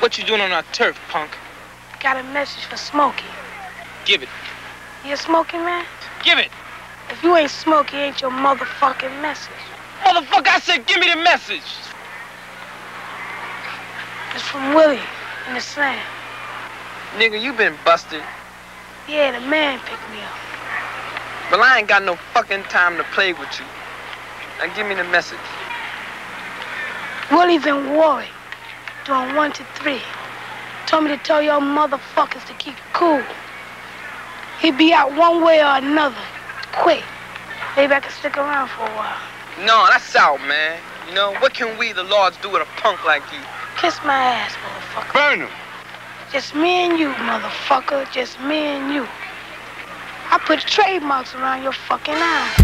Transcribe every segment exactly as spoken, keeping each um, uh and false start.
What you doing on our turf, punk? Got a message for Smokey. Give it. You a Smokey, man? Give it. If you ain't Smokey, ain't your motherfucking message. Motherfucker, I said give me the message. It's from Willie in the slam. Nigga, you been busted. Yeah, the man picked me up. Well, I ain't got no fucking time to play with you. Now give me the message. Willie's in Warwick, doing one to three. Told me to tell y'all motherfuckers to keep cool. He'd be out one way or another, quick. Maybe I can stick around for a while. No, that's out, man. You know, what can we, the Lords, do with a punk like you? Kiss my ass, motherfucker. Burn him. Just me and you, motherfucker. Just me and you. I put trademarks around your fucking eyes.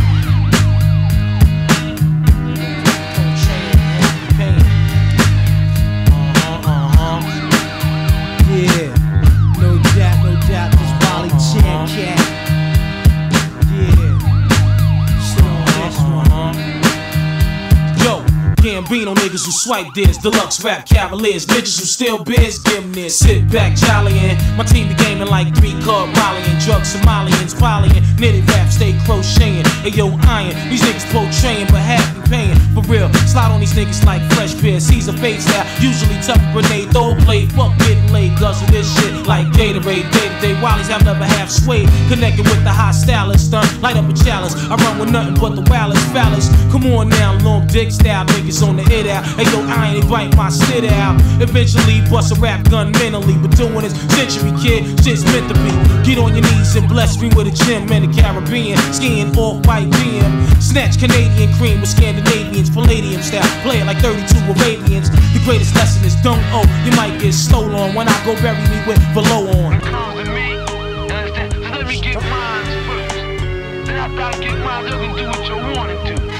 Yeah, no doubt, no doubt, this Wally Chan cat. Yeah, shit on this one. Yo, Gambino niggas who swipe this, deluxe rap cavaliers, niggas who steal biz, give them this. Sit back, jollying. My team be gaming like three card volleying, drug Somalians, volleying, knitted rap, stay crocheting. Hey yo, iron, these niggas portraying, but half be paying. For real, slide on these niggas like fresh beer. Caesar face now, usually tough grenade, throw blade, fuck getting laid, guzzle this shit like Gatorade. Day to day, Wallies have never half swayed, connected with the hot stylist, stunt, light up a challenge. I run with nothing but the wildest phallus. Come on now, long dick style niggas on the hit out. Hey yo, I ain't bite my shit out. Eventually bust a rap gun mentally, but doing this century, kid, shit's meant to be. Get on your knees and bless me with a gym in the Caribbean, skiing off white B M. Snatch Canadian cream with Scandinavians, Palladium style, play it like thirty-two Arabians. The greatest lesson is don't owe, you might get stole on when I go bury me with below on. Come with me, understand? So let me get mine first. Then after I get mine, you can do what you want to do.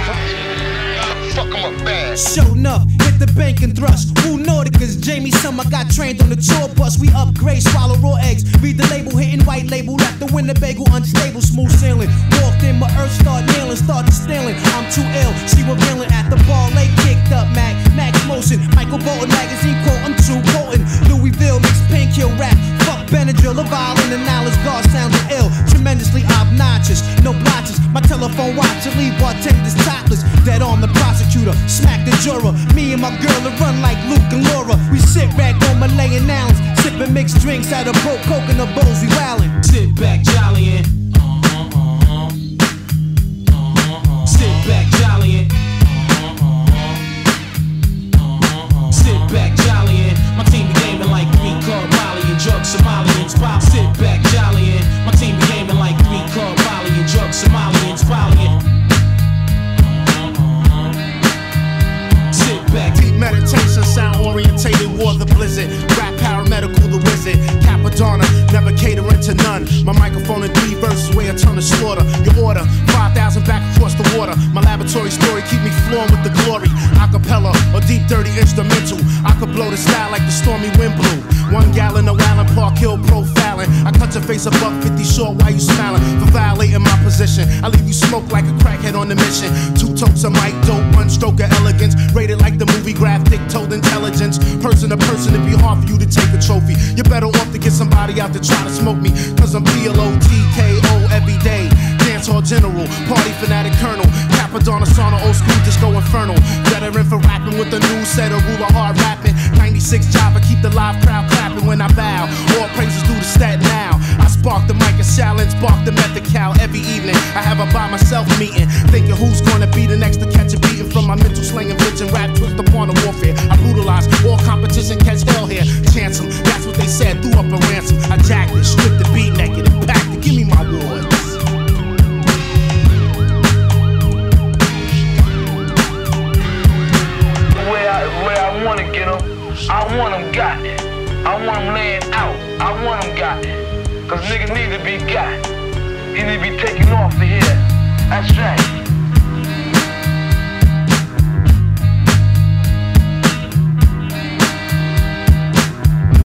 Fuck 'em up bad. Show enough, hit the bank and thrust. Who Nauticas, Jamie Summer got trained on the tour bus. We upgrade, swallow raw eggs. Read the label, hitting white label. Left the Winnebago unstable, smooth sailing. Walked in, my earth start nailing, started stealing. I'm too ill, she revealing at the bar. Late kicked up, Mac, Max Motion. Michael Bolton magazine quote, I'm too potent. Louisville mixed pink hill rap. Fuck Benadryl, a violin and knowledge guard sounding ill. Tremendously obnoxious, no blotches. My telephone watch to leave bartenders topless. Dead on the prosecutor, smack the juror. Me and my girl to run like Luke and Laura. We sit back on Malayan Islands, sipping mixed drinks out of broke coconut bowls. We wildin'. Sit back, jollyin'. Uh-huh, uh-huh. Uh-huh. Sit back, jollyin'. Uh-huh. Sit back, jollyin'. My team be gaming like three card Molly and drug Somalians pop. Sit back, jollyin'. My team be gaming like three card Molly and drug Somalians pollyin'. Deep meditation, sound orientated, war the blizzard. Rap paramedical, the wizard. Capadonna, never catering to none. My microphone in three verses, weigh a ton of slaughter. Your order, five thousand back across the water. My laboratory story keep me flowing with the glory. Acapella or deep dirty instrumental. I could blow the style like the stormy wind blew. One gallon of Allen Park Hill profiling. I cut your face above fifty short while you smiling. For violating my position, I leave you smoke like a crackhead on the mission. Two totes of mic dope, one stroke of elegance. Rated like the movie graphic, told intelligence. Person to person, it'd be hard for you to take a trophy. You're better off to get somebody out to try to smoke me. Cause I'm P L O T K O every day. Dancehall general, party fanatic colonel. Capadonna sauna, old school disco infernal. Veteran for rapping with the new set of ruler hard rapping. ninety-six chopper, keep the live crowd clapping when I bow. All praises due to stat now. I spark the mic and challenge, spark the Method-Cal every evening. I have a by myself meeting, thinking who's gonna be the next to catch a beating from my mental slang and bitch and rap twist upon the warfare. I brutalize all competition, catch hell here. Chance 'em, that's what they said, threw up a ransom. I jacked it, stripped the beat naked and packed it. Give me my awards. Where I, where I wanna get them, I want them got it. I want them laying out, I want them got it. Cause niggas need to be got. He need to be taken off of here. That's right.